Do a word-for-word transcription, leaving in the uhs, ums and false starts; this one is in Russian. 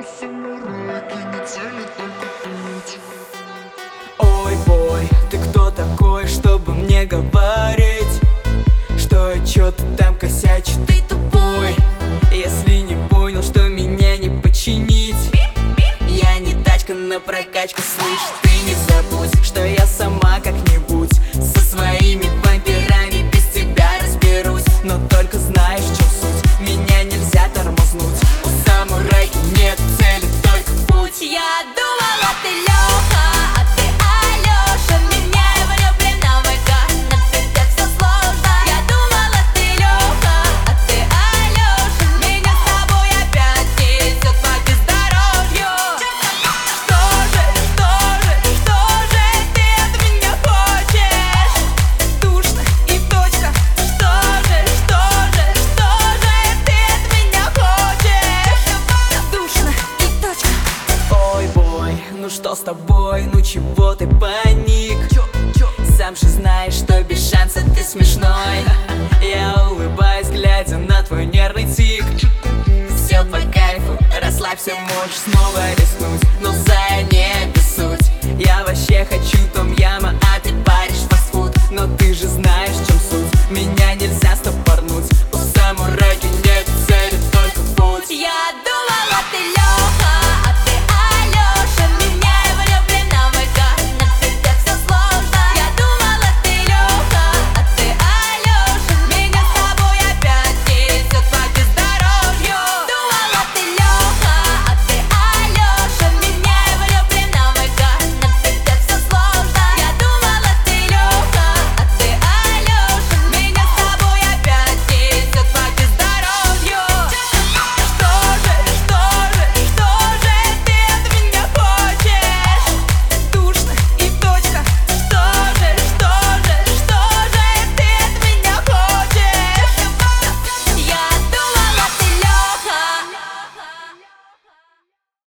Ой, бой, ты кто такой, чтобы мне говорить, что я чё-то там косячу? Ты тупой, если не понял, что меня не починить. Я не тачка на прокачку, слышь, ты не забудь, что я сама как-нибудь со своими вампирами без тебя разберусь. Но только знаешь, в чем суть, меня нельзя тормознуть. У самурайки нет цели, только путь. Я думала, ты Лёха, а ты Алёша. Меня я влюблена в экран, на тебе все сложно. Я думала, ты Лёха, а ты Алёша. Меня с тобой опять несет по бездорожью. Что же, что же, что же ты от меня хочешь? Душно и точно. Что же, что же, что же ты от меня хочешь? Душно и точно. Ой, бой, ну что с тобой, ну чего ты паник? Сам же знаешь, что без шанса ты смешной. Я улыбаюсь, глядя на твой нервный тик. Все по кайфу, расслабься, можешь снова рискнуть.